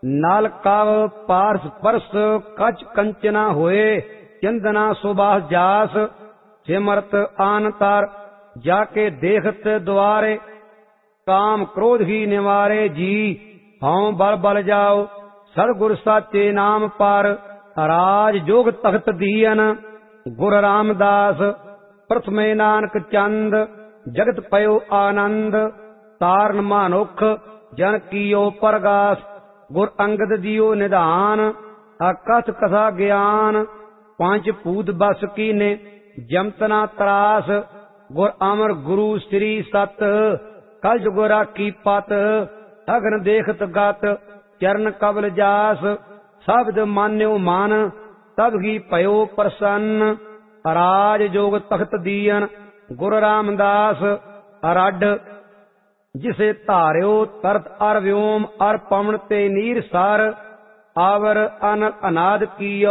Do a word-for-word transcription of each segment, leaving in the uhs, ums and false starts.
नाल काव पारस परस कच कंचना होए चंदना सुबास जास सिमरत आन तार जाके देखत द्वारे काम क्रोध ही निवारे जी हौं बल बल जाओ सतगुर साचे नाम पर राज जोग तख्त दियन गुर रामदास प्रथमे नानक चंद जगत पयो आनंद ताਰਨ मानुख जन कियो परगास गुर अंगद दियो निधान अकथ कथा ज्ञान पांच पूत बस कीने जमतना त्रास गुर अमर गुरु श्री सत कल जुगोरा की पत अगन देखत गत चरण कबल जास शब्द मान्यो मान तब ही पयो प्रसन्न राज जोग तख्त दियन गुर रामदास अरड जिसे धार्यो तरत अर व्योम अर पवन ते नीर सर आवर अन अनाद कियो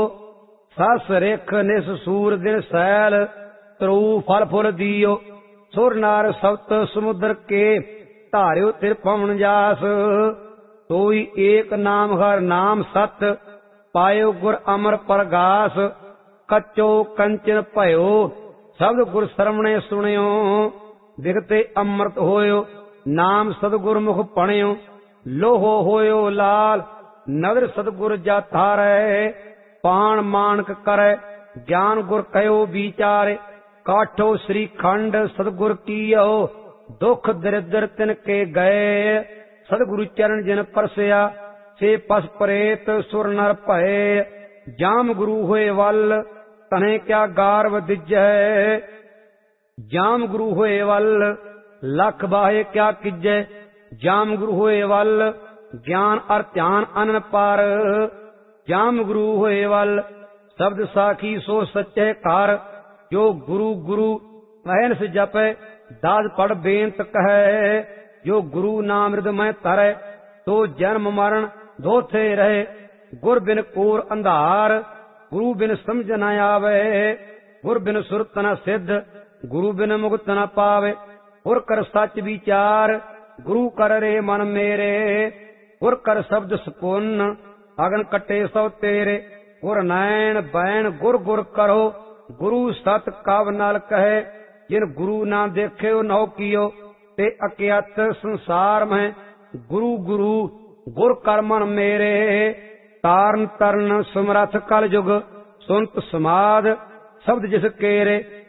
सस रेख निस सूर दिन सैल त्रु फल फुल दियो सुर नार सप्त समुद्र के धार्यो तिर पवन जास सोई एक नाम हर नाम सत पायो गुर अमर परगास कच्चो कंचन भयो शब्द गुर सरवणे सुनियो दिखते अमृत होयो नाम सतगुर मुख पणियो लोहो होयो लाल नगर सतगुर जाथा रहे पान मानक करे ज्ञान गुर कयो विचारे काठो श्री खंड सतगुर कियो दुख दरिद्र तिन के गए सतगुरु चरण जिन परसया से पस परेत सुर नर भय जाम गुरु होए वल तने क्या गारव दिजै जाम गुरु होए वल लख बाहे क्या किजै जाम गुरु होए वल ज्ञान अर ध्यान अनन पर जाम गुरु होए वल शब्द साखी सो सच्चे कार जो गुरु गुरु कहन से जपे दास पढ़ बेंत कहे जो गुरु नाम हृदय तरय तो जन्म मरण धोथे रहे गुर बिन कोर अंधार गुरु बिन समझ न आवे गुर बिन सुरत न सिद्ध गुरु बिन मुक्त न पावे गुर कर सच विचार गुरु कर रे मन मेरे गुर कर शब्द सपुन अगन कटे सौ तेरे गुर नैन बैन गुर गुर करो गुरु सत कव नाल कहे जिन गुरु ना देखे नौ कियो ते अज्ञात संसार में गुरु गुरु गुर कर मन मेरे तारन तरन सुमरथ कल जुग सुनत समाद शब्द जिस केरे